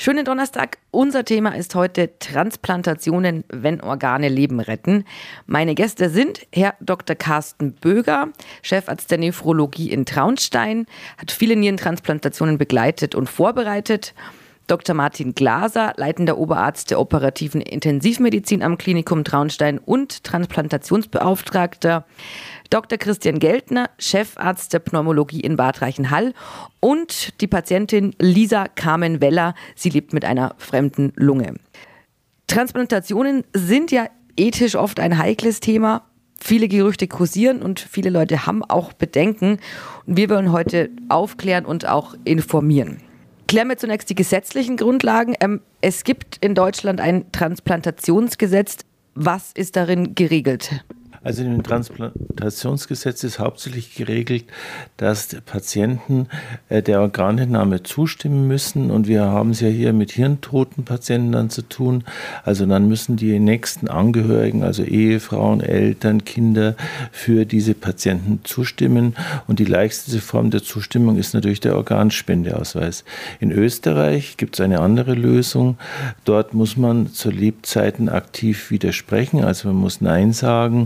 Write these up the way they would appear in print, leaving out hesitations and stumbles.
Schönen Donnerstag. Unser Thema ist heute Transplantationen, wenn Organe Leben retten. Meine Gäste sind Herr Dr. Carsten Böger, Chefarzt der Nephrologie in Traunstein, hat viele Nierentransplantationen begleitet und vorbereitet. Dr. Martin Glaser, leitender Oberarzt der operativen Intensivmedizin am Klinikum Traunstein und Transplantationsbeauftragter. Dr. Christian Geltner, Chefarzt der Pneumologie in Bad Reichenhall und die Patientin Lisa Carmen Weller. Sie lebt mit einer fremden Lunge. Transplantationen sind ja ethisch oft ein heikles Thema. Viele Gerüchte kursieren und viele Leute haben auch Bedenken. Und wir wollen heute aufklären und auch informieren. Klären wir zunächst die gesetzlichen Grundlagen. Es gibt in Deutschland ein Transplantationsgesetz. Was ist darin geregelt? Also in dem Transplantationsgesetz ist hauptsächlich geregelt, dass Patienten der Organentnahme zustimmen müssen. Und wir haben es ja hier mit hirntoten Patienten dann zu tun. Also dann müssen die nächsten Angehörigen, also Ehefrauen, Eltern, Kinder, für diese Patienten zustimmen. Und die leichteste Form der Zustimmung ist natürlich der Organspendeausweis. In Österreich gibt es eine andere Lösung. Dort muss man zu Lebzeiten aktiv widersprechen. Also man muss Nein sagen.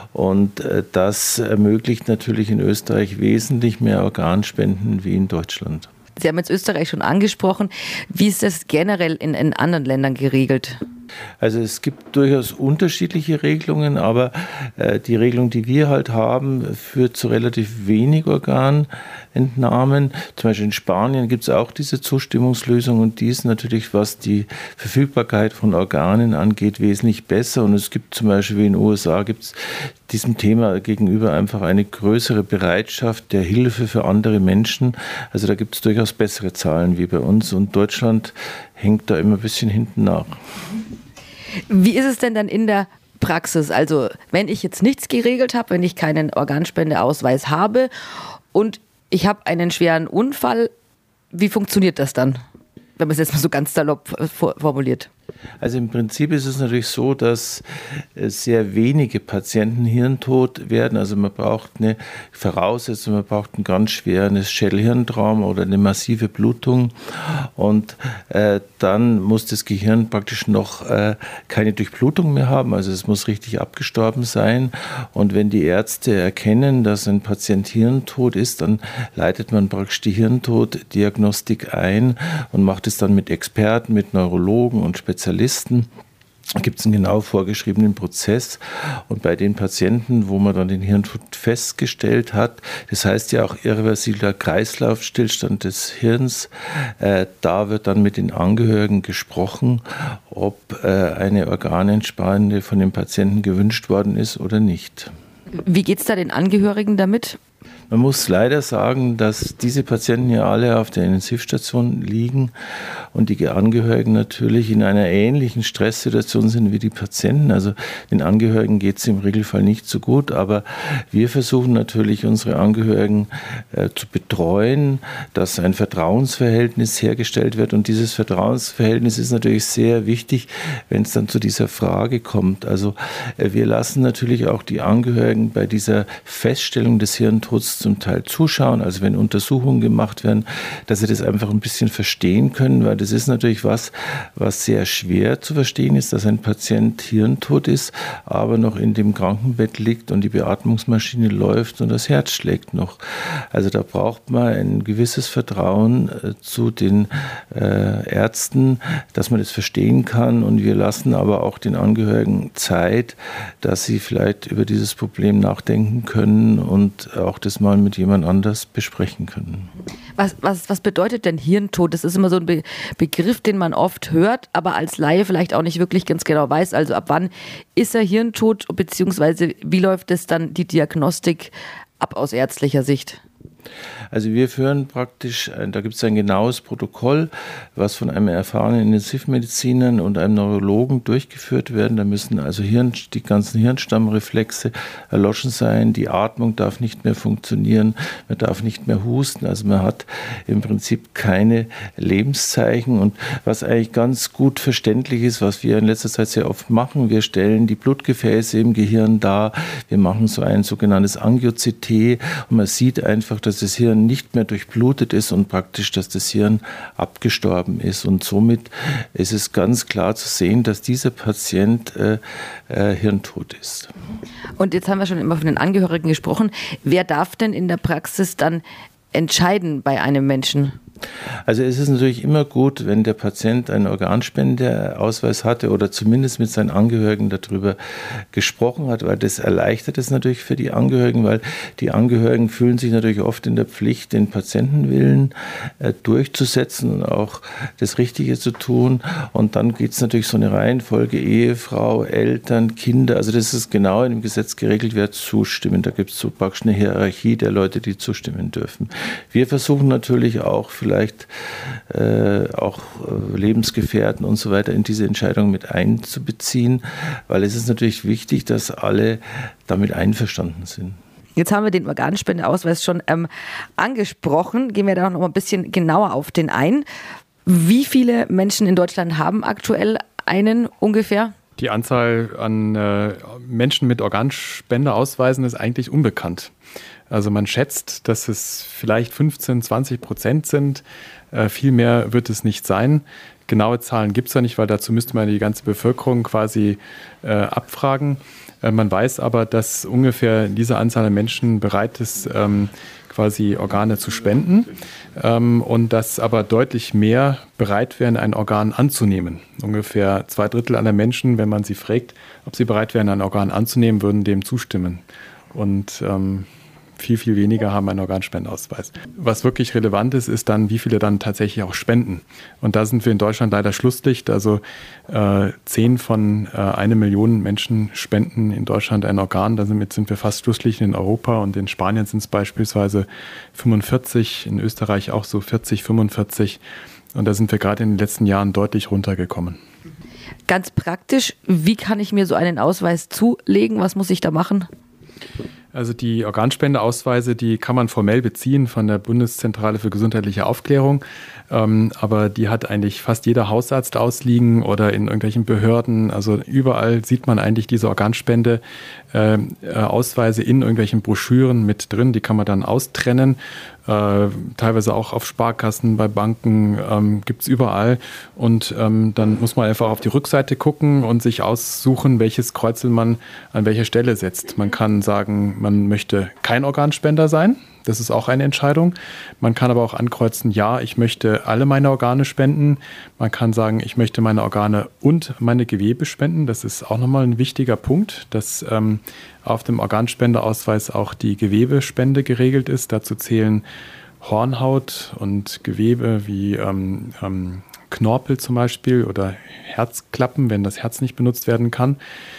Und das ermöglicht natürlich in Österreich wesentlich mehr Organspenden wie in Deutschland. Sie haben jetzt Österreich schon angesprochen. Wie ist das generell in anderen Ländern geregelt? Also es gibt durchaus unterschiedliche Regelungen, aber die Regelung, die wir halt haben, führt zu relativ wenig Organentnahmen. Zum Beispiel in Spanien gibt es auch diese Zustimmungslösung und die ist natürlich, was die Verfügbarkeit von Organen angeht, wesentlich besser. Und es gibt zum Beispiel wie in den USA gibt es diesem Thema gegenüber einfach eine größere Bereitschaft der Hilfe für andere Menschen. Also da gibt es durchaus bessere Zahlen wie bei uns und Deutschland hängt da immer ein bisschen hinten nach. Wie ist es denn dann in der Praxis? Also wenn ich jetzt nichts geregelt habe, wenn ich keinen Organspendeausweis habe und ich habe einen schweren Unfall, wie funktioniert das dann, wenn man es jetzt mal so ganz salopp formuliert? Also im Prinzip ist es natürlich so, dass sehr wenige Patienten hirntot werden. Also man braucht eine Voraussetzung, man braucht ein ganz schweres Schädelhirntrauma oder eine massive Blutung. Und dann muss das Gehirn praktisch noch keine Durchblutung mehr haben. Also es muss richtig abgestorben sein. Und wenn die Ärzte erkennen, dass ein Patient hirntot ist, dann leitet man praktisch die Hirntoddiagnostik ein und macht es dann mit Experten, mit Neurologen und Spezialisten. Da gibt es einen genau vorgeschriebenen Prozess und bei den Patienten, wo man dann den Hirntod festgestellt hat, das heißt ja auch irreversibler Kreislaufstillstand des Hirns, da wird dann mit den Angehörigen gesprochen, ob eine Organentspende von dem Patienten gewünscht worden ist oder nicht. Wie geht es da den Angehörigen damit? Man muss leider sagen, dass diese Patienten ja alle auf der Intensivstation liegen und die Angehörigen natürlich in einer ähnlichen Stresssituation sind wie die Patienten. Also den Angehörigen geht es im Regelfall nicht so gut, aber wir versuchen natürlich unsere Angehörigen zu betreuen, dass ein Vertrauensverhältnis hergestellt wird und dieses Vertrauensverhältnis ist natürlich sehr wichtig, wenn es dann zu dieser Frage kommt. Also wir lassen natürlich auch die Angehörigen bei dieser Feststellung des Hirntods zum Teil zuschauen, also wenn Untersuchungen gemacht werden, dass sie das einfach ein bisschen verstehen können, weil das ist natürlich was sehr schwer zu verstehen ist, dass ein Patient hirntot ist, aber noch in dem Krankenbett liegt und die Beatmungsmaschine läuft und das Herz schlägt noch. Also da braucht man ein gewisses Vertrauen zu den Ärzten, dass man das verstehen kann und wir lassen aber auch den Angehörigen Zeit, dass sie vielleicht über dieses Problem nachdenken können und auch das mal mit jemand anders besprechen können. Was bedeutet denn Hirntod? Das ist immer so ein Begriff, den man oft hört, aber als Laie vielleicht auch nicht wirklich ganz genau weiß. Also ab wann ist er hirntot, beziehungsweise wie läuft es dann die Diagnostik ab aus ärztlicher Sicht? Also wir führen praktisch, da gibt es ein genaues Protokoll, was von einem erfahrenen Intensivmediziner und einem Neurologen durchgeführt werden. Da müssen also die ganzen Hirnstammreflexe erloschen sein, die Atmung darf nicht mehr funktionieren, man darf nicht mehr husten, also man hat im Prinzip keine Lebenszeichen. Und was eigentlich ganz gut verständlich ist, was wir in letzter Zeit sehr oft machen, wir stellen die Blutgefäße im Gehirn dar, wir machen so ein sogenanntes Angio-CT und man sieht einfach, dass dass das Hirn nicht mehr durchblutet ist und praktisch, dass das Hirn abgestorben ist. Und somit ist es ganz klar zu sehen, dass dieser Patient hirntot ist. Und jetzt haben wir schon immer von den Angehörigen gesprochen. Wer darf denn in der Praxis dann entscheiden bei einem Menschen? Also es ist natürlich immer gut, wenn der Patient einen Organspendeausweis hatte oder zumindest mit seinen Angehörigen darüber gesprochen hat, weil das erleichtert es natürlich für die Angehörigen, weil die Angehörigen fühlen sich natürlich oft in der Pflicht, den Patientenwillen durchzusetzen und auch das Richtige zu tun. Und dann gibt es natürlich so eine Reihenfolge Ehefrau, Eltern, Kinder. Also das ist genau in dem Gesetz geregelt, wer zustimmen. Da gibt es so praktisch eine Hierarchie der Leute, die zustimmen dürfen. Wir versuchen natürlich auch vielleicht auch Lebensgefährten und so weiter in diese Entscheidung mit einzubeziehen, weil es ist natürlich wichtig, dass alle damit einverstanden sind. Jetzt haben wir den Organspendeausweis schon angesprochen. Gehen wir da noch mal ein bisschen genauer auf den ein. Wie viele Menschen in Deutschland haben aktuell einen ungefähr? Die Anzahl an Menschen mit Organspendeausweisen ist eigentlich unbekannt. Also man schätzt, dass es vielleicht 15-20% sind. Viel mehr wird es nicht sein. Genaue Zahlen gibt es ja nicht, weil dazu müsste man die ganze Bevölkerung quasi abfragen. Man weiß aber, dass ungefähr diese Anzahl an Menschen bereit ist, quasi Organe zu spenden und dass aber deutlich mehr bereit wären, ein Organ anzunehmen. Ungefähr 2/3 aller Menschen, wenn man sie fragt, ob sie bereit wären, ein Organ anzunehmen, würden dem zustimmen. Und viel weniger haben einen Organspendeausweis. Was wirklich relevant ist, ist dann, wie viele dann tatsächlich auch spenden. Und da sind wir in Deutschland leider Schlusslicht. Also 10 von 1 Million Menschen spenden in Deutschland ein Organ. Damit sind wir fast Schlusslicht in Europa. Und in Spanien sind es beispielsweise 45, in Österreich auch so 40, 45. Und da sind wir gerade in den letzten Jahren deutlich runtergekommen. Ganz praktisch, wie kann ich mir so einen Ausweis zulegen? Was muss ich da machen? Also die Organspendeausweise, die kann man formell beziehen von der Bundeszentrale für gesundheitliche Aufklärung, aber die hat eigentlich fast jeder Hausarzt ausliegen oder in irgendwelchen Behörden. Also überall sieht man eigentlich diese Organspendeausweise in irgendwelchen Broschüren mit drin. Die kann man dann austrennen. Teilweise auch auf Sparkassen, bei Banken, gibt es überall. Und dann muss man einfach auf die Rückseite gucken und sich aussuchen, welches Kreuzel man an welcher Stelle setzt. Man kann sagen, man möchte kein Organspender sein. Das ist auch eine Entscheidung. Man kann aber auch ankreuzen, ja, ich möchte alle meine Organe spenden. Man kann sagen, ich möchte meine Organe und meine Gewebe spenden. Das ist auch nochmal ein wichtiger Punkt, dass auf dem Organspendeausweis auch die Gewebespende geregelt ist. Dazu zählen Hornhaut und Gewebe wie Knorpel zum Beispiel oder Herzklappen, wenn das Herz nicht benutzt werden kann.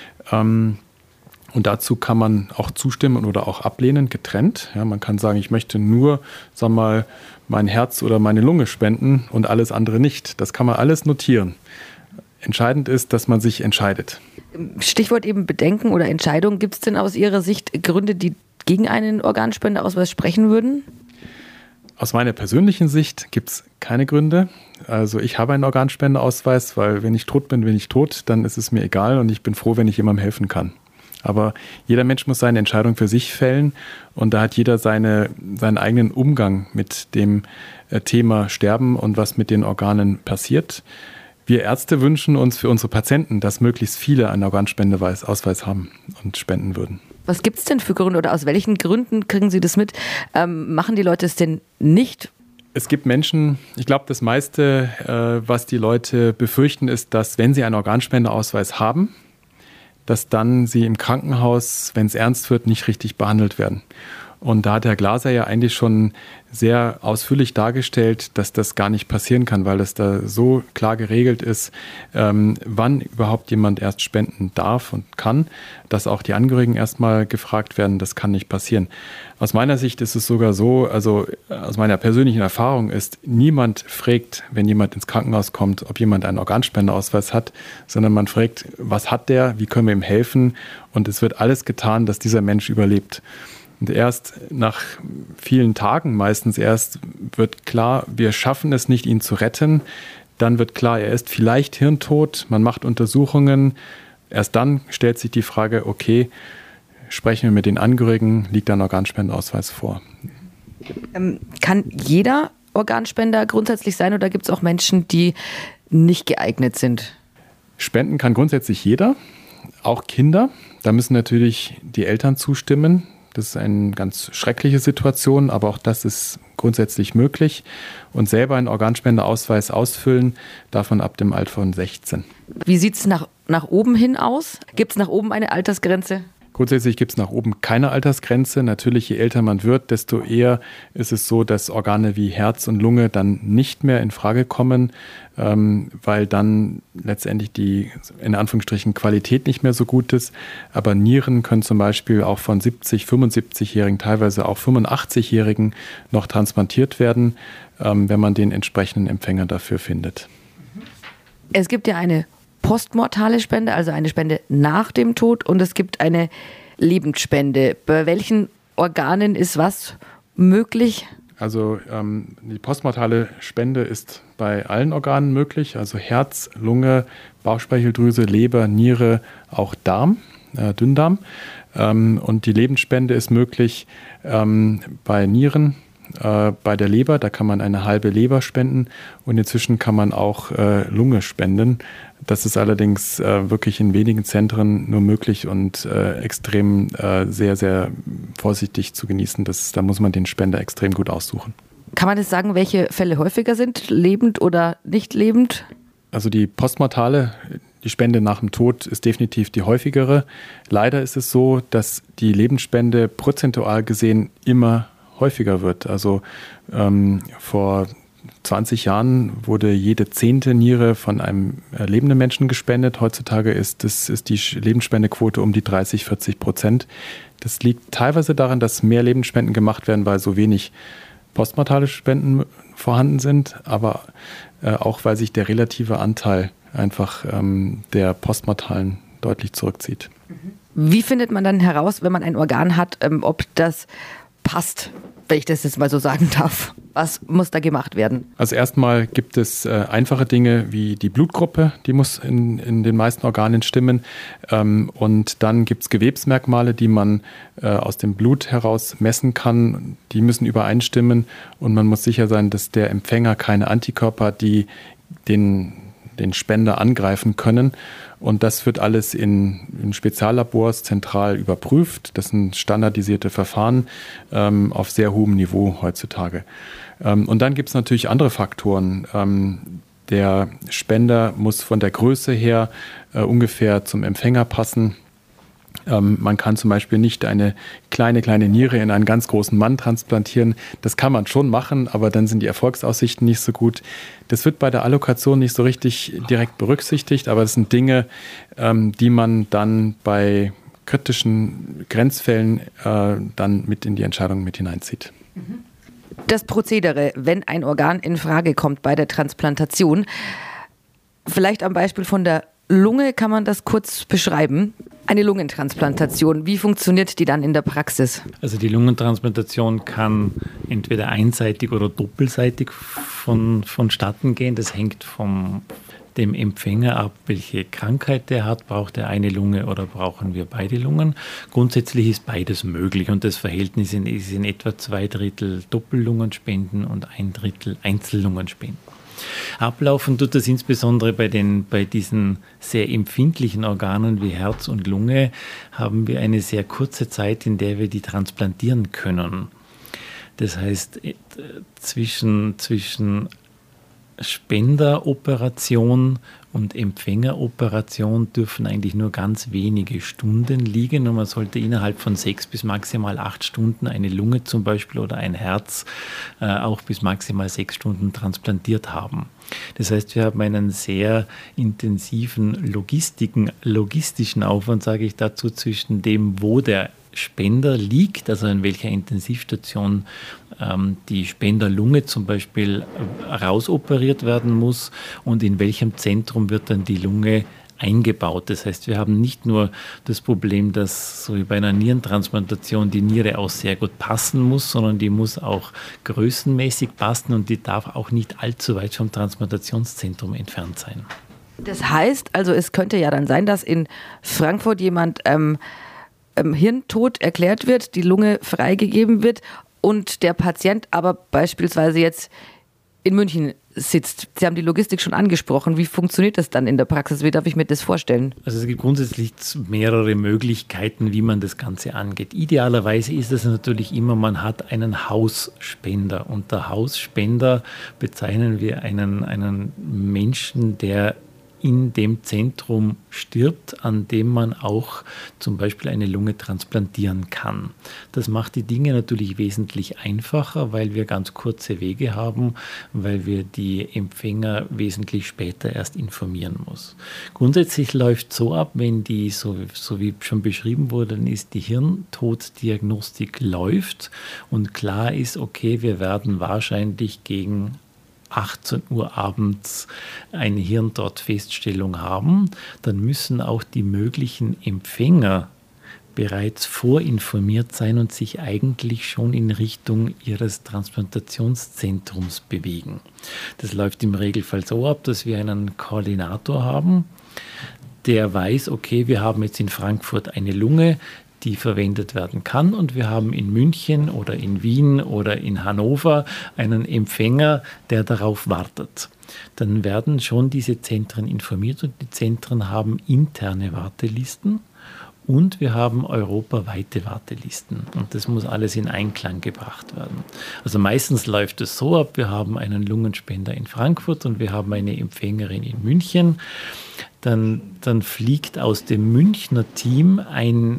Und dazu kann man auch zustimmen oder auch ablehnen, getrennt. Ja, man kann sagen, ich möchte nur, sagen wir mal, mein Herz oder meine Lunge spenden und alles andere nicht. Das kann man alles notieren. Entscheidend ist, dass man sich entscheidet. Stichwort eben Bedenken oder Entscheidung. Gibt es denn aus Ihrer Sicht Gründe, die gegen einen Organspendeausweis sprechen würden? Aus meiner persönlichen Sicht gibt es keine Gründe. Also ich habe einen Organspendeausweis, weil wenn ich tot bin dann ist es mir egal und ich bin froh, wenn ich jemandem helfen kann. Aber jeder Mensch muss seine Entscheidung für sich fällen und da hat jeder seinen eigenen Umgang mit dem Thema Sterben und was mit den Organen passiert. Wir Ärzte wünschen uns für unsere Patienten, dass möglichst viele einen Organspendeausweis haben und spenden würden. Was gibt es denn für Gründe oder aus welchen Gründen kriegen Sie das mit? Machen die Leute es denn nicht? Es gibt Menschen, ich glaube, das meiste, was die Leute befürchten, ist, dass wenn sie einen Organspendeausweis haben, dass dann sie im Krankenhaus, wenn es ernst wird, nicht richtig behandelt werden. Und da hat Herr Glaser ja eigentlich schon sehr ausführlich dargestellt, dass das gar nicht passieren kann, weil es da so klar geregelt ist, wann überhaupt jemand erst spenden darf und kann, dass auch die Angehörigen erstmal gefragt werden, das kann nicht passieren. Aus meiner Sicht ist es sogar so, also aus meiner persönlichen Erfahrung ist, niemand fragt, wenn jemand ins Krankenhaus kommt, ob jemand einen Organspendeausweis hat, sondern man fragt, was hat der, wie können wir ihm helfen, und es wird alles getan, dass dieser Mensch überlebt. Und erst nach vielen Tagen meistens erst wird klar, wir schaffen es nicht, ihn zu retten. Dann wird klar, er ist vielleicht hirntot, man macht Untersuchungen. Erst dann stellt sich die Frage, okay, sprechen wir mit den Angehörigen, liegt ein Organspendeausweis vor. Kann jeder Organspender grundsätzlich sein oder gibt es auch Menschen, die nicht geeignet sind? Spenden kann grundsätzlich jeder, auch Kinder. Da müssen natürlich die Eltern zustimmen. Das ist eine ganz schreckliche Situation, aber auch das ist grundsätzlich möglich. Und selber einen Organspendeausweis ausfüllen darf man ab dem Alter von 16. Wie sieht es nach oben hin aus? Gibt es nach oben eine Altersgrenze? Grundsätzlich gibt es nach oben keine Altersgrenze. Natürlich, je älter man wird, desto eher ist es so, dass Organe wie Herz und Lunge dann nicht mehr in Frage kommen, weil dann letztendlich die, in Anführungsstrichen, Qualität nicht mehr so gut ist. Aber Nieren können zum Beispiel auch von 70-, 75-Jährigen, teilweise auch 85-Jährigen noch transplantiert werden, wenn man den entsprechenden Empfänger dafür findet. Es gibt ja eine postmortale Spende, also eine Spende nach dem Tod, und es gibt eine Lebensspende. Bei welchen Organen ist was möglich? Also die postmortale Spende ist bei allen Organen möglich, also Herz, Lunge, Bauchspeicheldrüse, Leber, Niere, auch Darm, Dünndarm. Und die Lebensspende ist möglich bei Nieren, bei der Leber, da kann man eine halbe Leber spenden und inzwischen kann man auch Lunge spenden. Das ist allerdings wirklich in wenigen Zentren nur möglich und extrem sehr, sehr vorsichtig zu genießen. Da muss man den Spender extrem gut aussuchen. Kann man jetzt sagen, welche Fälle häufiger sind, lebend oder nicht lebend? Also die postmortale, die Spende nach dem Tod ist definitiv die häufigere. Leider ist es so, dass die Lebensspende prozentual gesehen immer häufiger wird. Also vor 20 Jahren wurde jede 10. Niere von einem lebenden Menschen gespendet. Heutzutage ist die Lebensspendequote um die 30-40%. Das liegt teilweise daran, dass mehr Lebensspenden gemacht werden, weil so wenig postmortale Spenden vorhanden sind, aber auch weil sich der relative Anteil einfach der postmortalen deutlich zurückzieht. Wie findet man dann heraus, wenn man ein Organ hat, ob das passt, wenn ich das jetzt mal so sagen darf? Was muss da gemacht werden? Also erstmal gibt es einfache Dinge wie die Blutgruppe, die muss in den meisten Organen stimmen. Und dann gibt es Gewebsmerkmale, die man aus dem Blut heraus messen kann. Die müssen übereinstimmen und man muss sicher sein, dass der Empfänger keine Antikörper hat, die den Spender angreifen können. Und das wird alles in Speziallabors zentral überprüft. Das sind standardisierte Verfahren auf sehr hohem Niveau heutzutage. Und dann gibt es natürlich andere Faktoren. Der Spender muss von der Größe her ungefähr zum Empfänger passen. Man kann zum Beispiel nicht eine kleine Niere in einen ganz großen Mann transplantieren. Das kann man schon machen, aber dann sind die Erfolgsaussichten nicht so gut. Das wird bei der Allokation nicht so richtig direkt berücksichtigt, aber das sind Dinge, die man dann bei kritischen Grenzfällen dann mit in die Entscheidung mit hineinzieht. Das Prozedere, wenn ein Organ in Frage kommt bei der Transplantation, vielleicht am Beispiel von der Lunge, kann man das kurz beschreiben? Eine Lungentransplantation, wie funktioniert die dann in der Praxis? Also die Lungentransplantation kann entweder einseitig oder doppelseitig vonstatten gehen. Das hängt von dem Empfänger ab, welche Krankheit der hat. Braucht er eine Lunge oder brauchen wir beide Lungen? Grundsätzlich ist beides möglich und das Verhältnis ist in etwa 2/3 Doppellungenspenden und 1/3 Einzellungenspenden. Ablaufen tut das insbesondere bei diesen sehr empfindlichen Organen wie Herz und Lunge, haben wir eine sehr kurze Zeit, in der wir die transplantieren können. Das heißt, zwischen Spenderoperation und Empfängeroperation dürfen eigentlich nur ganz wenige Stunden liegen und man sollte innerhalb von 6 bis maximal 8 Stunden eine Lunge zum Beispiel oder ein Herz auch bis maximal 6 Stunden transplantiert haben. Das heißt, wir haben einen sehr intensiven logistischen Aufwand, sage ich dazu, zwischen dem, wo der Spender liegt, also in welcher Intensivstation die Spenderlunge zum Beispiel rausoperiert werden muss und in welchem Zentrum wird dann die Lunge eingebaut. Das heißt, wir haben nicht nur das Problem, dass so wie bei einer Nierentransplantation die Niere auch sehr gut passen muss, sondern die muss auch größenmäßig passen und die darf auch nicht allzu weit vom Transplantationszentrum entfernt sein. Das heißt, also es könnte ja dann sein, dass in Frankfurt jemand Hirntod erklärt wird, die Lunge freigegeben wird und der Patient aber beispielsweise jetzt in München sitzt. Sie haben die Logistik schon angesprochen. Wie funktioniert das dann in der Praxis? Wie darf ich mir das vorstellen? Also es gibt grundsätzlich mehrere Möglichkeiten, wie man das Ganze angeht. Idealerweise ist es natürlich immer, man hat einen Hausspender. Unter Hausspender bezeichnen wir einen Menschen, der in dem Zentrum stirbt, an dem man auch zum Beispiel eine Lunge transplantieren kann. Das macht die Dinge natürlich wesentlich einfacher, weil wir ganz kurze Wege haben, weil wir die Empfänger wesentlich später erst informieren muss. Grundsätzlich läuft es so ab, wenn die, so wie schon beschrieben wurde, dann ist die Hirntoddiagnostik läuft und klar ist, okay, wir werden wahrscheinlich gegen 18 Uhr abends eine Hirntodfeststellung haben, dann müssen auch die möglichen Empfänger bereits vorinformiert sein und sich eigentlich schon in Richtung ihres Transplantationszentrums bewegen. Das läuft im Regelfall so ab, dass wir einen Koordinator haben, der weiß, okay, wir haben jetzt in Frankfurt eine Lunge, die verwendet werden kann. Und wir haben in München oder in Wien oder in Hannover einen Empfänger, der darauf wartet. Dann werden schon diese Zentren informiert und die Zentren haben interne Wartelisten und wir haben europaweite Wartelisten. Und das muss alles in Einklang gebracht werden. Also meistens läuft es so ab, wir haben einen Lungenspender in Frankfurt und wir haben eine Empfängerin in München. Dann fliegt aus dem Münchner Team ein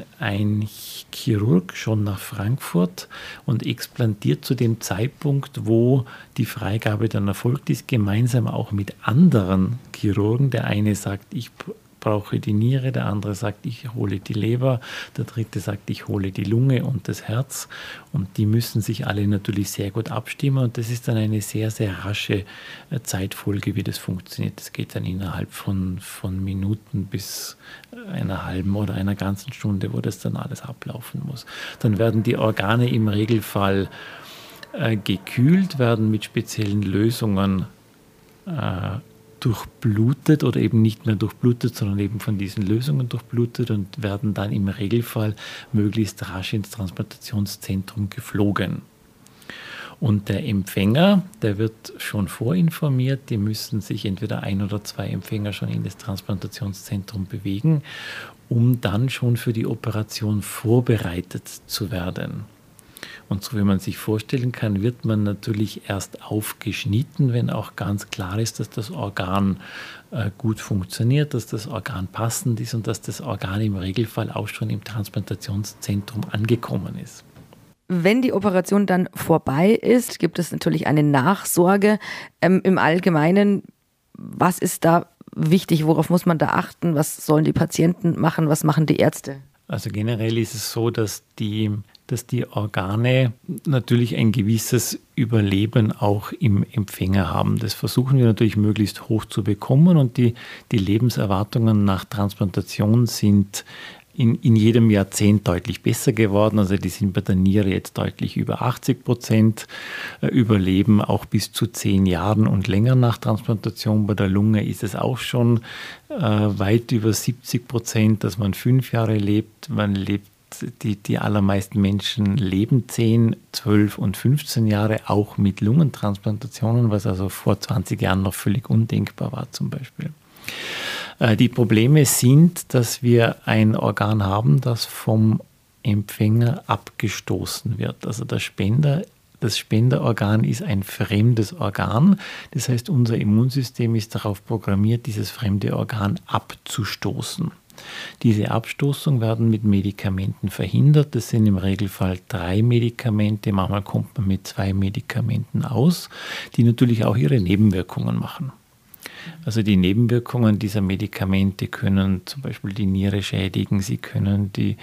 Chirurg schon nach Frankfurt und explantiert zu dem Zeitpunkt, wo die Freigabe dann erfolgt ist, gemeinsam auch mit anderen Chirurgen. Der eine sagt, ich brauche die Niere, der andere sagt, ich hole die Leber, der dritte sagt, ich hole die Lunge und das Herz. Und die müssen sich alle natürlich sehr gut abstimmen und das ist dann eine sehr, sehr rasche Zeitfolge, wie das funktioniert. Das geht dann innerhalb von Minuten bis einer halben oder einer ganzen Stunde, wo das dann alles ablaufen muss. Dann werden die Organe im Regelfall gekühlt, werden mit speziellen Lösungen durchblutet oder eben nicht mehr durchblutet, sondern eben von diesen Lösungen durchblutet und werden dann im Regelfall möglichst rasch ins Transplantationszentrum geflogen. Und der Empfänger, der wird schon vorinformiert, die müssen sich entweder ein oder zwei Empfänger schon in das Transplantationszentrum bewegen, um dann schon für die Operation vorbereitet zu werden. Und so wie man sich vorstellen kann, wird man natürlich erst aufgeschnitten, wenn auch ganz klar ist, dass das Organ gut funktioniert, dass das Organ passend ist und dass das Organ im Regelfall auch schon im Transplantationszentrum angekommen ist. Wenn die Operation dann vorbei ist, gibt es natürlich eine Nachsorge. Im Allgemeinen, was ist da wichtig? Worauf muss man da achten? Was sollen die Patienten machen? Was machen die Ärzte? Also generell ist es so, dass die Organe natürlich ein gewisses Überleben auch im Empfänger haben. Das versuchen wir natürlich möglichst hoch zu bekommen und die Lebenserwartungen nach Transplantation sind in jedem Jahrzehnt deutlich besser geworden. Also die sind bei der Niere jetzt deutlich über 80%, überleben auch bis zu 10 Jahren und länger nach Transplantation. Bei der Lunge ist es auch schon weit über 70%, dass man 5 Jahre lebt. Die allermeisten Menschen leben 10, 12 und 15 Jahre, auch mit Lungentransplantationen, was also vor 20 Jahren noch völlig undenkbar war zum Beispiel. Die Probleme sind, dass wir ein Organ haben, das vom Empfänger abgestoßen wird. Also das Spenderorgan ist ein fremdes Organ. Das heißt, unser Immunsystem ist darauf programmiert, dieses fremde Organ abzustoßen. Diese Abstoßung werden mit Medikamenten verhindert. Das sind im Regelfall 3 Medikamente. Manchmal kommt man mit 2 Medikamenten aus, die natürlich auch ihre Nebenwirkungen machen. Also die Nebenwirkungen dieser Medikamente können zum Beispiel die Niere schädigen, sie können die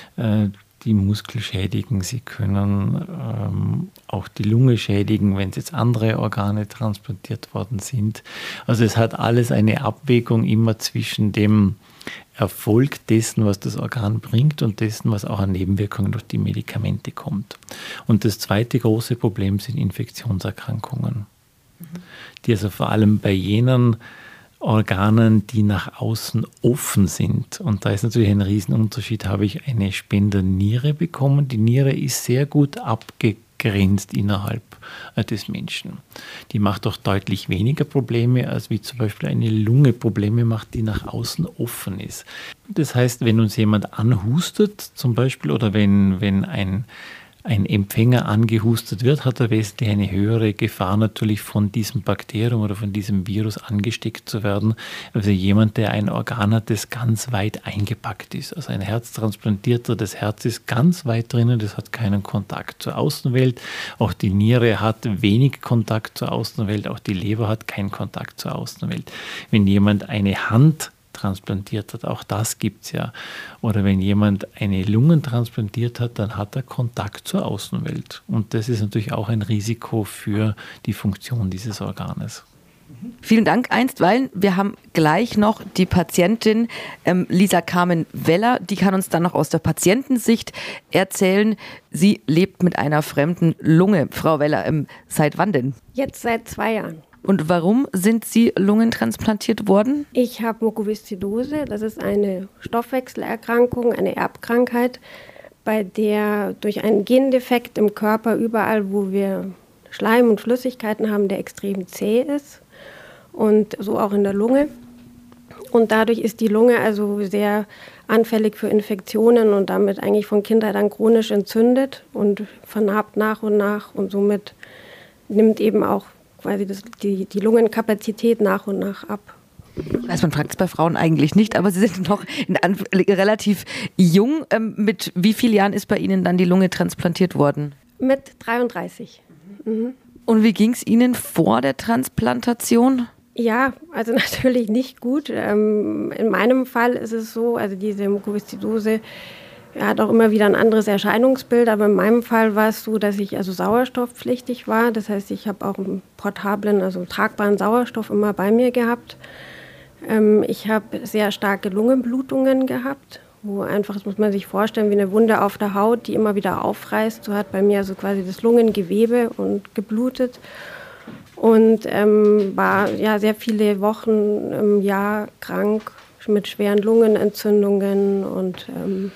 Muskel schädigen, sie können auch die Lunge schädigen, wenn jetzt andere Organe transplantiert worden sind. Also es hat alles eine Abwägung immer zwischen dem Erfolg dessen, was das Organ bringt und dessen, was auch an Nebenwirkungen durch die Medikamente kommt. Und das zweite große Problem sind Infektionserkrankungen, die also vor allem bei jenen Organen, die nach außen offen sind. Und da ist natürlich ein Riesenunterschied. Habe ich eine Spenderniere bekommen? Die Niere ist sehr gut grenzt innerhalb des Menschen. Die macht auch deutlich weniger Probleme, als wie zum Beispiel eine Lunge Probleme macht, die nach außen offen ist. Das heißt, wenn uns jemand anhustet zum Beispiel oder wenn ein Empfänger angehustet wird, hat er wesentlich eine höhere Gefahr natürlich von diesem Bakterium oder von diesem Virus angesteckt zu werden. Also jemand, der ein Organ hat, das ganz weit eingepackt ist. Also ein Herztransplantierter, das Herz ist ganz weit drinnen, das hat keinen Kontakt zur Außenwelt. Auch die Niere hat wenig Kontakt zur Außenwelt, auch die Leber hat keinen Kontakt zur Außenwelt. Wenn jemand eine Hand transplantiert hat, auch das gibt es ja. Oder wenn jemand eine Lunge transplantiert hat, dann hat er Kontakt zur Außenwelt. Und das ist natürlich auch ein Risiko für die Funktion dieses Organes. Vielen Dank einstweilen. Wir haben gleich noch die Patientin Lisa Carmen Weller. Die kann uns dann noch aus der Patientensicht erzählen. Sie lebt mit einer fremden Lunge. Frau Weller, seit wann denn? Jetzt seit 2 Jahren. Und warum sind Sie lungentransplantiert worden? Ich habe Mukoviszidose, das ist eine Stoffwechselerkrankung, eine Erbkrankheit, bei der durch einen Gendefekt im Körper überall, wo wir Schleim und Flüssigkeiten haben, der extrem zäh ist und so auch in der Lunge. Und dadurch ist die Lunge also sehr anfällig für Infektionen und damit eigentlich von Kindheit an chronisch entzündet und vernarbt nach und somit nimmt eben auch quasi die Lungenkapazität nach und nach ab. Also man fragt es bei Frauen eigentlich nicht, aber Sie sind noch relativ jung. Mit wie vielen Jahren ist bei Ihnen dann die Lunge transplantiert worden? Mit 33. Mhm. Und wie ging es Ihnen vor der Transplantation? Ja, also natürlich nicht gut. In meinem Fall ist es so, also diese Mukoviszidose hat auch immer wieder ein anderes Erscheinungsbild, aber in meinem Fall war es so, dass ich also sauerstoffpflichtig war. Das heißt, ich habe auch einen portablen, also tragbaren Sauerstoff immer bei mir gehabt. Ich habe sehr starke Lungenblutungen gehabt, wo einfach, das muss man sich vorstellen, wie eine Wunde auf der Haut, die immer wieder aufreißt. So hat bei mir also quasi das Lungengewebe und geblutet. Und war ja sehr viele Wochen im Jahr krank mit schweren Lungenentzündungen und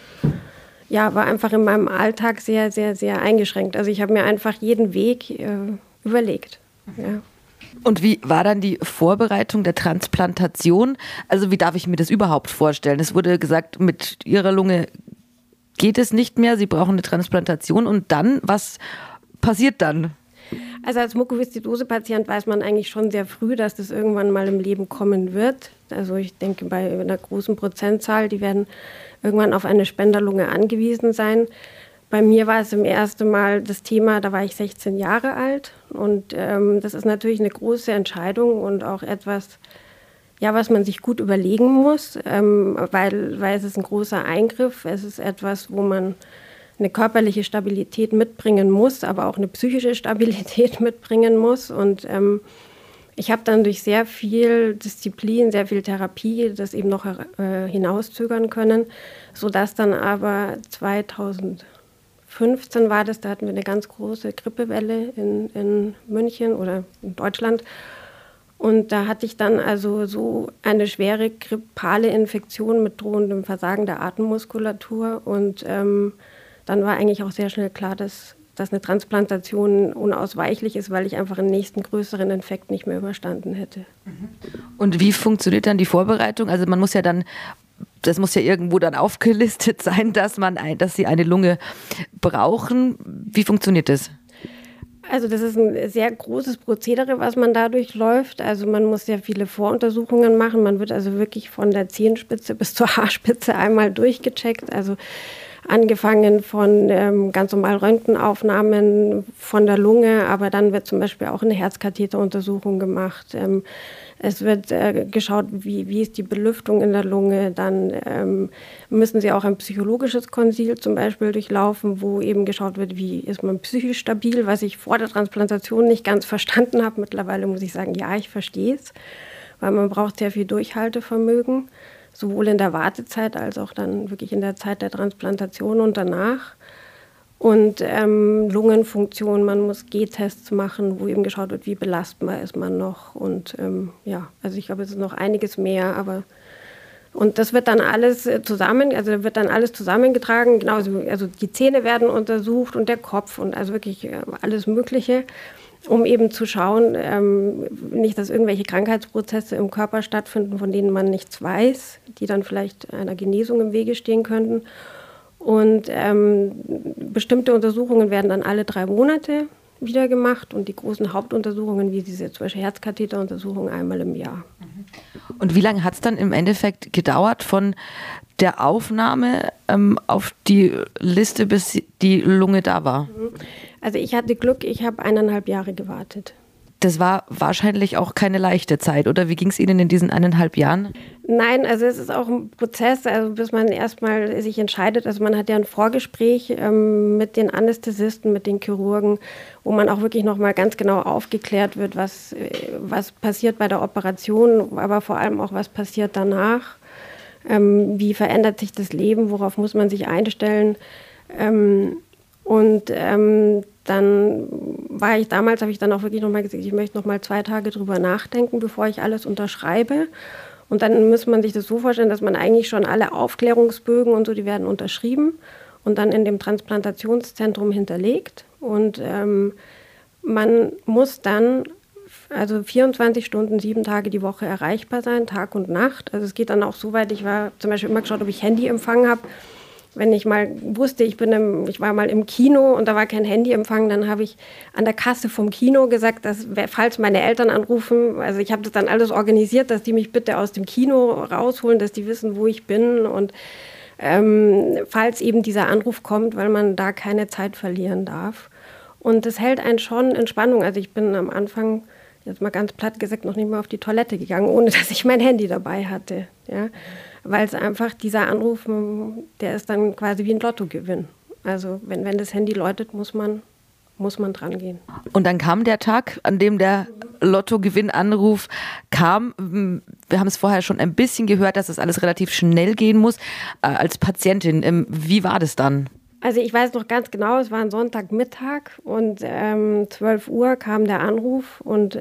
war einfach in meinem Alltag sehr, sehr, sehr eingeschränkt. Also ich habe mir einfach jeden Weg überlegt. Ja. Und wie war dann die Vorbereitung der Transplantation? Also wie darf ich mir das überhaupt vorstellen? Es wurde gesagt, mit Ihrer Lunge geht es nicht mehr, Sie brauchen eine Transplantation. Und dann, was passiert dann? Also als Mukoviszidose-Patient weiß man eigentlich schon sehr früh, dass das irgendwann mal im Leben kommen wird. Also ich denke, bei einer großen Prozentzahl, die werden irgendwann auf eine Spenderlunge angewiesen sein. Bei mir war es im ersten Mal das Thema, da war ich 16 Jahre alt. Und das ist natürlich eine große Entscheidung und auch etwas, ja, was man sich gut überlegen muss, weil es ist ein großer Eingriff. Es ist etwas, wo man eine körperliche Stabilität mitbringen muss, aber auch eine psychische Stabilität mitbringen muss. Und ich habe dann durch sehr viel Disziplin, sehr viel Therapie das eben noch hinauszögern können, sodass dann aber 2015 war das, da hatten wir eine ganz große Grippewelle in München oder in Deutschland. Und da hatte ich dann also so eine schwere grippale Infektion mit drohendem Versagen der Atemmuskulatur und dann war eigentlich auch sehr schnell klar, dass eine Transplantation unausweichlich ist, weil ich einfach einen nächsten größeren Infekt nicht mehr überstanden hätte. Und wie funktioniert dann die Vorbereitung? Also man muss ja dann, das muss ja irgendwo dann aufgelistet sein, dass Sie eine Lunge brauchen. Wie funktioniert das? Also das ist ein sehr großes Prozedere, was man da durchläuft. Also man muss sehr viele Voruntersuchungen machen. Man wird also wirklich von der Zehenspitze bis zur Haarspitze einmal durchgecheckt. Also angefangen von ganz normal Röntgenaufnahmen von der Lunge, aber dann wird zum Beispiel auch eine Herzkatheteruntersuchung gemacht. Es wird geschaut, wie ist die Belüftung in der Lunge. Dann müssen sie auch ein psychologisches Konsil zum Beispiel durchlaufen, wo eben geschaut wird, wie ist man psychisch stabil, was ich vor der Transplantation nicht ganz verstanden habe. Mittlerweile muss ich sagen, ja, ich verstehe es, weil man braucht sehr viel Durchhaltevermögen, sowohl in der Wartezeit als auch dann wirklich in der Zeit der Transplantation und danach. Und Lungenfunktion, man muss G-Tests machen, wo eben geschaut wird, wie belastbar ist man noch. Und also ich glaube, es ist noch einiges mehr, aber Und das wird dann alles zusammengetragen, genauso, also die Zähne werden untersucht und der Kopf und also wirklich alles Mögliche, um eben zu schauen, nicht, dass irgendwelche Krankheitsprozesse im Körper stattfinden, von denen man nichts weiß, die dann vielleicht einer Genesung im Wege stehen könnten. Und bestimmte Untersuchungen werden dann alle 3 Monate wieder gemacht und die großen Hauptuntersuchungen, wie diese zum Beispiel Herzkatheteruntersuchung, einmal im Jahr. Und wie lange hat es dann im Endeffekt gedauert von der Aufnahme auf die Liste, bis die Lunge da war? Also ich hatte Glück, ich habe 1,5 Jahre gewartet. Das war wahrscheinlich auch keine leichte Zeit, oder? Wie ging es Ihnen in diesen 1,5 Jahren? Nein, also es ist auch ein Prozess, also bis man erstmal sich entscheidet. Also man hat ja ein Vorgespräch mit den Anästhesisten, mit den Chirurgen, wo man auch wirklich nochmal ganz genau aufgeklärt wird, was passiert bei der Operation, aber vor allem auch, was passiert danach. Wie verändert sich das Leben, worauf muss man sich einstellen. Dann habe ich dann auch wirklich nochmal gesagt, ich möchte nochmal 2 Tage drüber nachdenken, bevor ich alles unterschreibe. Und dann muss man sich das so vorstellen, dass man eigentlich schon alle Aufklärungsbögen und so, die werden unterschrieben und dann in dem Transplantationszentrum hinterlegt. Und man muss dann also 24 Stunden, 7 Tage die Woche erreichbar sein, Tag und Nacht. Also es geht dann auch so weit, ich war zum Beispiel immer geschaut, ob ich Handyempfang habe. Wenn ich mal wusste, ich war mal im Kino und da war kein Handyempfang, dann habe ich an der Kasse vom Kino gesagt, dass, falls meine Eltern anrufen, also ich habe das dann alles organisiert, dass die mich bitte aus dem Kino rausholen, dass die wissen, wo ich bin und falls eben dieser Anruf kommt, weil man da keine Zeit verlieren darf. Und das hält einen schon in Spannung. Also ich bin am Anfang, jetzt mal ganz platt gesagt, noch nicht mal auf die Toilette gegangen, ohne dass ich mein Handy dabei hatte. Ja? Weil es einfach, dieser Anruf, der ist dann quasi wie ein Lottogewinn. Also wenn das Handy läutet, muss man dran gehen. Und dann kam der Tag, an dem der Lottogewinn-Anruf kam. Wir haben es vorher schon ein bisschen gehört, dass das alles relativ schnell gehen muss. Als Patientin, wie war das dann? Also ich weiß noch ganz genau, es war ein Sonntagmittag und 12 Uhr kam der Anruf und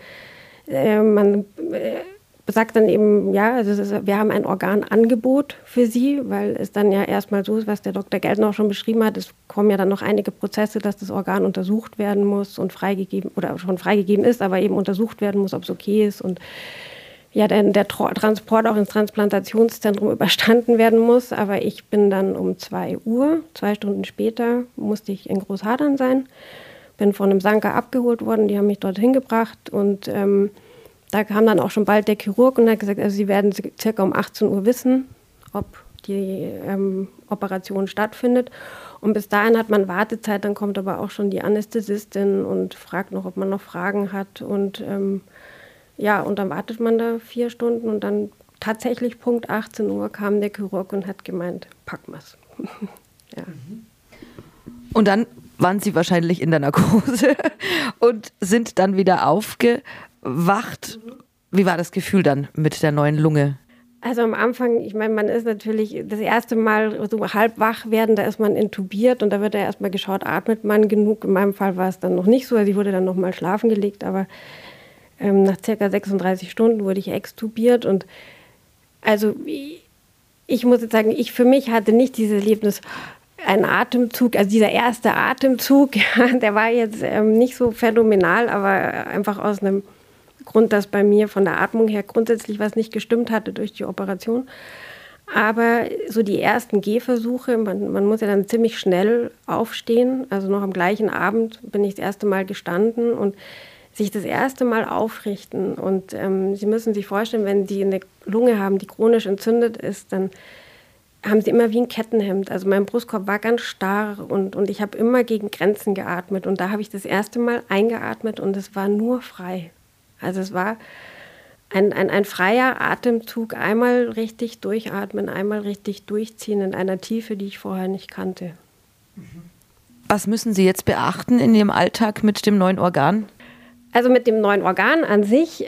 man sagt dann eben, ja, also wir haben ein Organangebot für Sie, weil es dann ja erstmal so ist, was der Dr. Geltner auch schon beschrieben hat, es kommen ja dann noch einige Prozesse, dass das Organ untersucht werden muss und freigegeben oder schon freigegeben ist, aber eben untersucht werden muss, ob es okay ist und ja, der Transport auch ins Transplantationszentrum überstanden werden muss. Aber ich bin dann um 2 Uhr, 2 Stunden später, musste ich in Großhadern sein, bin von einem Sanker abgeholt worden, die haben mich dorthin gebracht und da kam dann auch schon bald der Chirurg und hat gesagt, also Sie werden circa um 18 Uhr wissen, ob die Operation stattfindet. Und bis dahin hat man Wartezeit, dann kommt aber auch schon die Anästhesistin und fragt noch, ob man noch Fragen hat. Und und dann wartet man da 4 Stunden und dann tatsächlich Punkt 18 Uhr kam der Chirurg und hat gemeint, packen wir's. Ja. Und dann waren Sie wahrscheinlich in der Narkose und sind dann wieder aufgewacht. Wie war das Gefühl dann mit der neuen Lunge? Also am Anfang, ich meine, man ist natürlich das erste Mal so halb wach werden, da ist man intubiert und da wird ja erstmal geschaut, atmet man genug. In meinem Fall war es dann noch nicht so, also ich wurde dann nochmal schlafen gelegt, aber nach ca. 36 Stunden wurde ich extubiert und also ich muss jetzt sagen, für mich hatte nicht dieses Erlebnis, ein Atemzug, also dieser erste Atemzug, der war jetzt nicht so phänomenal, aber einfach aus einem Grund, dass bei mir von der Atmung her grundsätzlich was nicht gestimmt hatte durch die Operation. Aber so die ersten Gehversuche, man muss ja dann ziemlich schnell aufstehen, also noch am gleichen Abend bin ich das erste Mal gestanden und sich das erste Mal aufrichten. Und Sie müssen sich vorstellen, wenn Sie eine Lunge haben, die chronisch entzündet ist, dann haben Sie immer wie ein Kettenhemd. Also mein Brustkorb war ganz starr und ich habe immer gegen Grenzen geatmet. Und da habe ich das erste Mal eingeatmet und es war nur frei. Also es war ein freier Atemzug, einmal richtig durchatmen, einmal richtig durchziehen in einer Tiefe, die ich vorher nicht kannte. Was müssen Sie jetzt beachten in Ihrem Alltag mit dem neuen Organ? Also mit dem neuen Organ an sich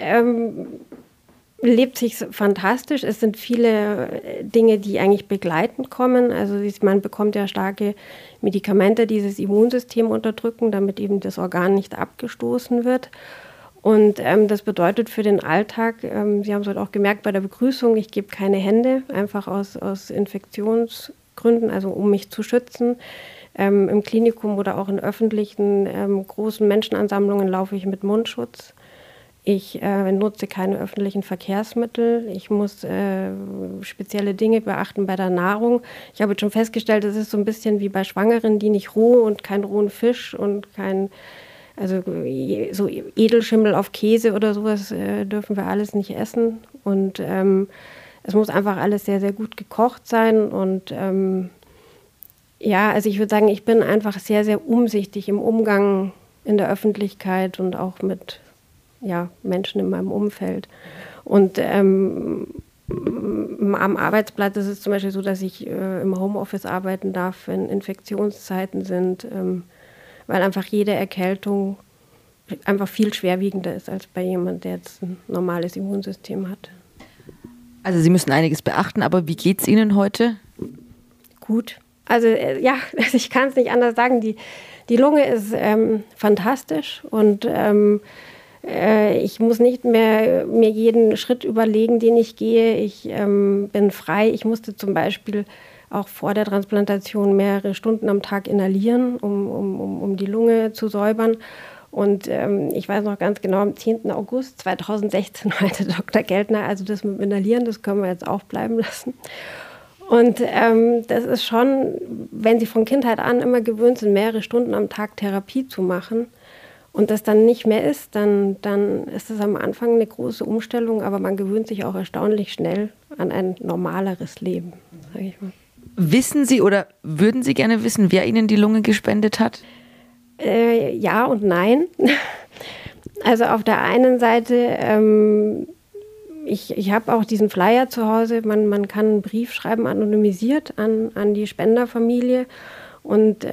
lebt sich fantastisch. Es sind viele Dinge, die eigentlich begleitend kommen. Also man bekommt ja starke Medikamente, die das Immunsystem unterdrücken, damit eben das Organ nicht abgestoßen wird. Und das bedeutet für den Alltag, Sie haben es heute auch gemerkt bei der Begrüßung, ich gebe keine Hände, einfach aus Infektionsgründen, also um mich zu schützen. Im Klinikum oder auch in öffentlichen großen Menschenansammlungen laufe ich mit Mundschutz. Ich nutze keine öffentlichen Verkehrsmittel. Ich muss spezielle Dinge beachten bei der Nahrung. Ich habe jetzt schon festgestellt, es ist so ein bisschen wie bei Schwangeren, die nicht roh und keinen rohen Fisch und also so Edelschimmel auf Käse oder sowas dürfen wir alles nicht essen. Und es muss einfach alles sehr, sehr gut gekocht sein. Und also ich würde sagen, ich bin einfach sehr, sehr umsichtig im Umgang in der Öffentlichkeit und auch mit Menschen in meinem Umfeld. Und am Arbeitsplatz ist es zum Beispiel so, dass ich im Homeoffice arbeiten darf, wenn Infektionszeiten sind, weil einfach jede Erkältung einfach viel schwerwiegender ist als bei jemandem, der jetzt ein normales Immunsystem hat. Also Sie müssen einiges beachten, aber wie geht es Ihnen heute? Gut. Also ich kann es nicht anders sagen. Die Lunge ist fantastisch und ich muss nicht mehr mir jeden Schritt überlegen, den ich gehe. Ich bin frei. Ich musste zum Beispiel auch vor der Transplantation mehrere Stunden am Tag inhalieren, um die Lunge zu säubern. Und ich weiß noch ganz genau, am 10. August 2016 meinte Dr. Geltner, also das mit dem Inhalieren, das können wir jetzt auch bleiben lassen. Und das ist schon, wenn Sie von Kindheit an immer gewöhnt sind, mehrere Stunden am Tag Therapie zu machen und das dann nicht mehr ist, dann ist das am Anfang eine große Umstellung, aber man gewöhnt sich auch erstaunlich schnell an ein normaleres Leben, sage ich mal. Wissen Sie oder würden Sie gerne wissen, wer Ihnen die Lunge gespendet hat? Ja und nein. Also auf der einen Seite, ich habe auch diesen Flyer zu Hause, man kann einen Brief schreiben, anonymisiert an die Spenderfamilie und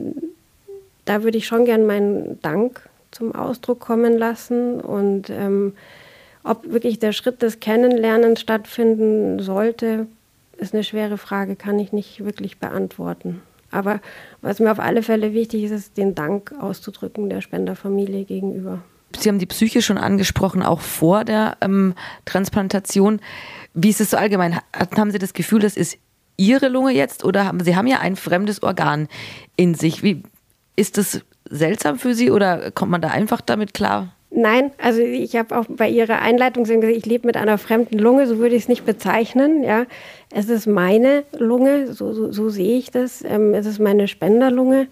da würde ich schon gern meinen Dank zum Ausdruck kommen lassen und ob wirklich der Schritt des Kennenlernens stattfinden sollte, ist eine schwere Frage, kann ich nicht wirklich beantworten. Aber was mir auf alle Fälle wichtig ist, ist den Dank auszudrücken der Spenderfamilie gegenüber. Sie haben die Psyche schon angesprochen, auch vor der Transplantation. Wie ist es so allgemein? Haben Sie das Gefühl, das ist Ihre Lunge jetzt oder Sie haben ja ein fremdes Organ in sich? Wie ist das seltsam für Sie oder kommt man da einfach damit klar? Nein, also ich habe auch bei Ihrer Einleitung gesagt, ich lebe mit einer fremden Lunge, so würde ich es nicht bezeichnen. Ja. Es ist meine Lunge, so sehe ich das. Es ist meine Spenderlunge.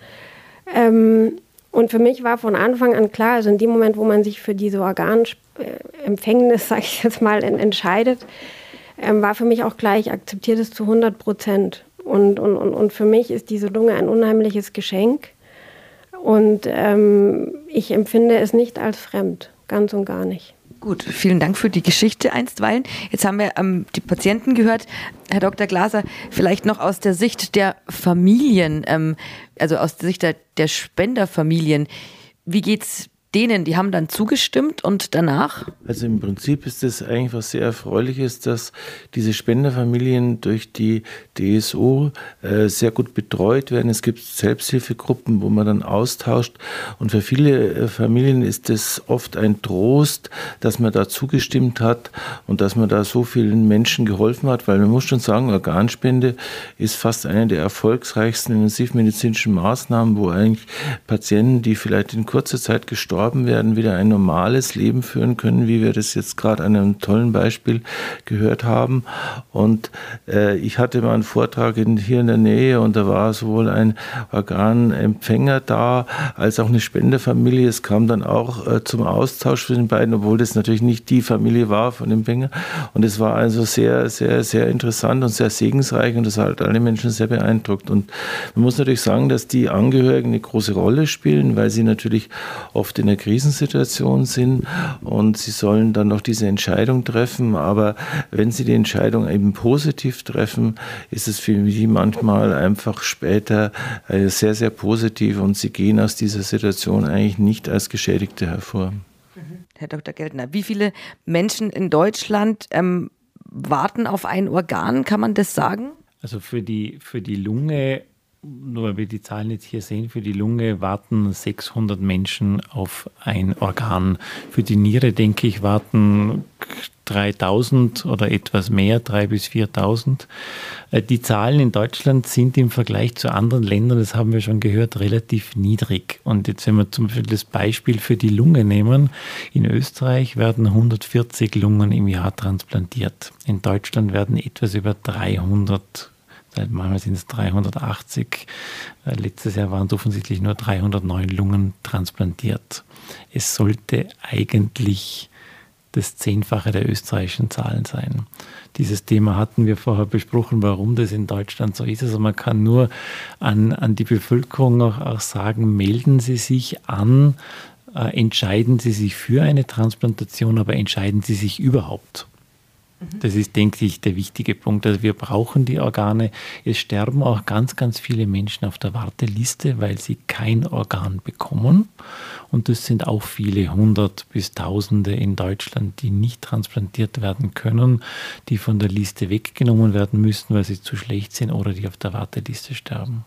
Und für mich war von Anfang an klar, also in dem Moment, wo man sich für diese Organempfängnis, sage ich jetzt mal, entscheidet, war für mich auch klar, ich akzeptiere das zu 100%. Und für mich ist diese Lunge ein unheimliches Geschenk. Und ich empfinde es nicht als fremd, ganz und gar nicht. Gut, vielen Dank für die Geschichte einstweilen. Jetzt haben wir die Patienten gehört. Herr Dr. Glaser, vielleicht noch aus der Sicht der Familien, also aus der Sicht der Spenderfamilien. Wie geht's denen? Die haben dann zugestimmt und danach? Also im Prinzip ist es eigentlich was sehr Erfreuliches, dass diese Spenderfamilien durch die DSO sehr gut betreut werden. Es gibt Selbsthilfegruppen, wo man dann austauscht. Und für viele Familien ist es oft ein Trost, dass man da zugestimmt hat und dass man da so vielen Menschen geholfen hat. Weil man muss schon sagen, Organspende ist fast eine der erfolgsreichsten intensivmedizinischen Maßnahmen, wo eigentlich Patienten, die vielleicht in kurzer Zeit gestorben werden, wieder ein normales Leben führen können, wie wir das jetzt gerade an einem tollen Beispiel gehört haben. Und ich hatte mal einen Vortrag hier in der Nähe und da war sowohl ein Organempfänger da, als auch eine Spenderfamilie. Es kam dann auch zum Austausch für den beiden, obwohl das natürlich nicht die Familie war von dem Empfänger. Und es war also sehr, sehr, sehr interessant und sehr segensreich und das hat alle Menschen sehr beeindruckt. Und man muss natürlich sagen, dass die Angehörigen eine große Rolle spielen, weil sie natürlich oft in einer Krisensituation sind und sie sollen dann noch diese Entscheidung treffen. Aber wenn sie die Entscheidung eben positiv treffen, ist es für sie manchmal einfach später sehr, sehr positiv und sie gehen aus dieser Situation eigentlich nicht als Geschädigte hervor. Herr Dr. Geltner, wie viele Menschen in Deutschland warten auf ein Organ? Kann man das sagen? Also für die Lunge Nur weil wir die Zahlen jetzt hier sehen, für die Lunge warten 600 Menschen auf ein Organ. Für die Niere, denke ich, warten 3000 oder etwas mehr, 3.000 bis 4.000. Die Zahlen in Deutschland sind im Vergleich zu anderen Ländern, das haben wir schon gehört, relativ niedrig. Und jetzt, wenn wir zum Beispiel das Beispiel für die Lunge nehmen, in Österreich werden 140 Lungen im Jahr transplantiert. In Deutschland werden etwas über 300, manchmal sind es 380. Letztes Jahr waren es offensichtlich nur 309 Lungen transplantiert. Es sollte eigentlich das 10-fache der österreichischen Zahlen sein. Dieses Thema hatten wir vorher besprochen, warum das in Deutschland so ist. Also man kann nur an die Bevölkerung auch sagen, melden Sie sich an, entscheiden Sie sich für eine Transplantation, aber entscheiden Sie sich überhaupt. Das ist, denke ich, der wichtige Punkt. Also wir brauchen die Organe. Es sterben auch ganz, ganz viele Menschen auf der Warteliste, weil sie kein Organ bekommen. Und das sind auch viele, 100 bis Tausende in Deutschland, die nicht transplantiert werden können, die von der Liste weggenommen werden müssen, weil sie zu schlecht sind oder die auf der Warteliste sterben.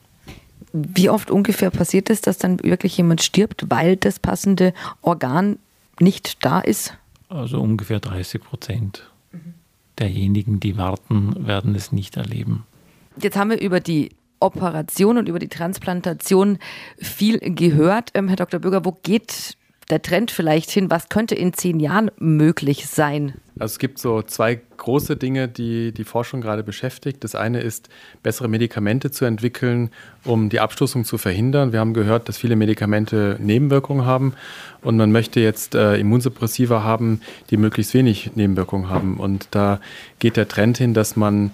Wie oft ungefähr passiert es, dass dann wirklich jemand stirbt, weil das passende Organ nicht da ist? Also ungefähr 30%. Derjenigen, die warten, werden es nicht erleben. Jetzt haben wir über die Operation und über die Transplantation viel gehört. Herr Dr. Böger, wo geht der Trend vielleicht hin? Was könnte in 10 Jahren möglich sein? Also es gibt so 2 große Dinge, die die Forschung gerade beschäftigt. Das eine ist, bessere Medikamente zu entwickeln, um die Abstoßung zu verhindern. Wir haben gehört, dass viele Medikamente Nebenwirkungen haben und man möchte jetzt Immunsuppressiva haben, die möglichst wenig Nebenwirkungen haben. Und da geht der Trend hin, dass man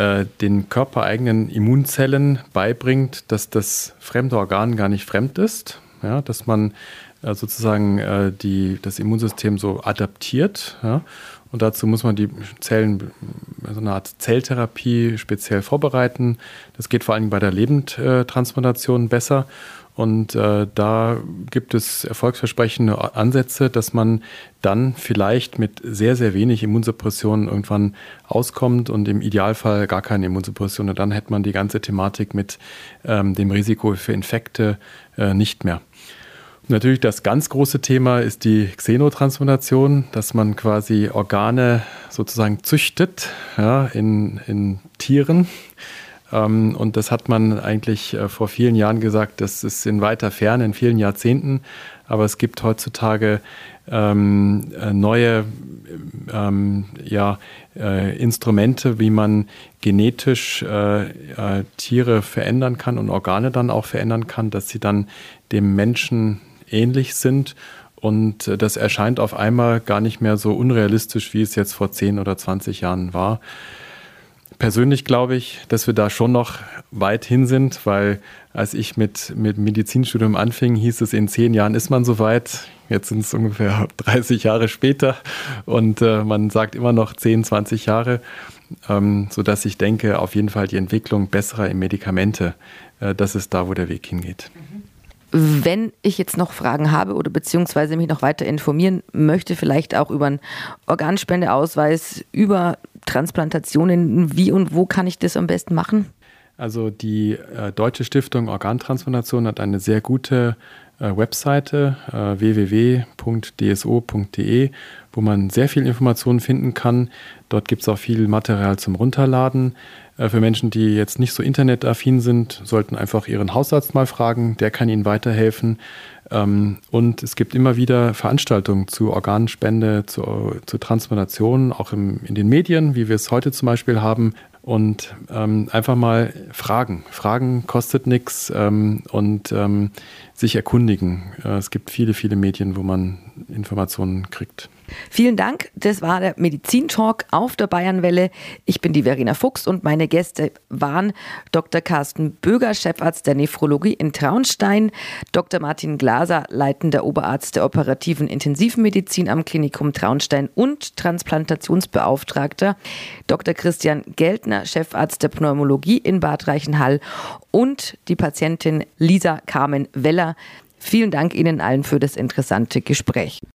den körpereigenen Immunzellen beibringt, dass das fremde Organ gar nicht fremd ist, ja, dass man sozusagen das Immunsystem so adaptiert. Ja. Und dazu muss man die Zellen, so eine Art Zelltherapie speziell vorbereiten. Das geht vor allem bei der Lebendtransplantation besser. Und da gibt es erfolgsversprechende Ansätze, dass man dann vielleicht mit sehr, sehr wenig Immunsuppression irgendwann auskommt und im Idealfall gar keine Immunsuppression. Und dann hätte man die ganze Thematik mit dem Risiko für Infekte nicht mehr. Natürlich das ganz große Thema ist die Xenotransplantation, dass man quasi Organe sozusagen züchtet, ja, in Tieren. Und das hat man eigentlich vor vielen Jahren gesagt, das ist in weiter Ferne, in vielen Jahrzehnten. Aber es gibt heutzutage neue Instrumente, wie man genetisch Tiere verändern kann und Organe dann auch verändern kann, dass sie dann dem Menschen ähnlich sind. Und das erscheint auf einmal gar nicht mehr so unrealistisch, wie es jetzt vor 10 oder 20 Jahren war. Persönlich glaube ich, dass wir da schon noch weit hin sind, weil als ich mit Medizinstudium anfing, hieß es, in 10 Jahren ist man soweit. Jetzt sind es ungefähr 30 Jahre später und man sagt immer noch 10, 20 Jahre, sodass ich denke, auf jeden Fall die Entwicklung besserer Medikamente, das ist da, wo der Weg hingeht. Wenn ich jetzt noch Fragen habe oder beziehungsweise mich noch weiter informieren möchte, vielleicht auch über einen Organspendeausweis, über Transplantationen, wie und wo kann ich das am besten machen? Also die Deutsche Stiftung Organtransplantation hat eine sehr gute Webseite www.dso.de, wo man sehr viel Informationen finden kann. Dort gibt es auch viel Material zum Runterladen. Für Menschen, die jetzt nicht so internetaffin sind, sollten einfach ihren Hausarzt mal fragen, der kann ihnen weiterhelfen. Und es gibt immer wieder Veranstaltungen zu Organspende, zu Transplantation, auch in den Medien, wie wir es heute zum Beispiel haben. Und einfach mal fragen. Fragen kostet nichts und sich erkundigen. Es gibt viele, viele Medien, wo man Informationen kriegt. Vielen Dank. Das war der Medizin-Talk auf der Bayernwelle. Ich bin die Verena Fuchs und meine Gäste waren Dr. Carsten Böger, Chefarzt der Nephrologie in Traunstein, Dr. Martin Glaser, leitender Oberarzt der operativen Intensivmedizin am Klinikum Traunstein und Transplantationsbeauftragter, Dr. Christian Geltner, Chefarzt der Pneumologie in Bad Reichenhall und die Patientin Lisa Carmen Weller. Vielen Dank Ihnen allen für das interessante Gespräch.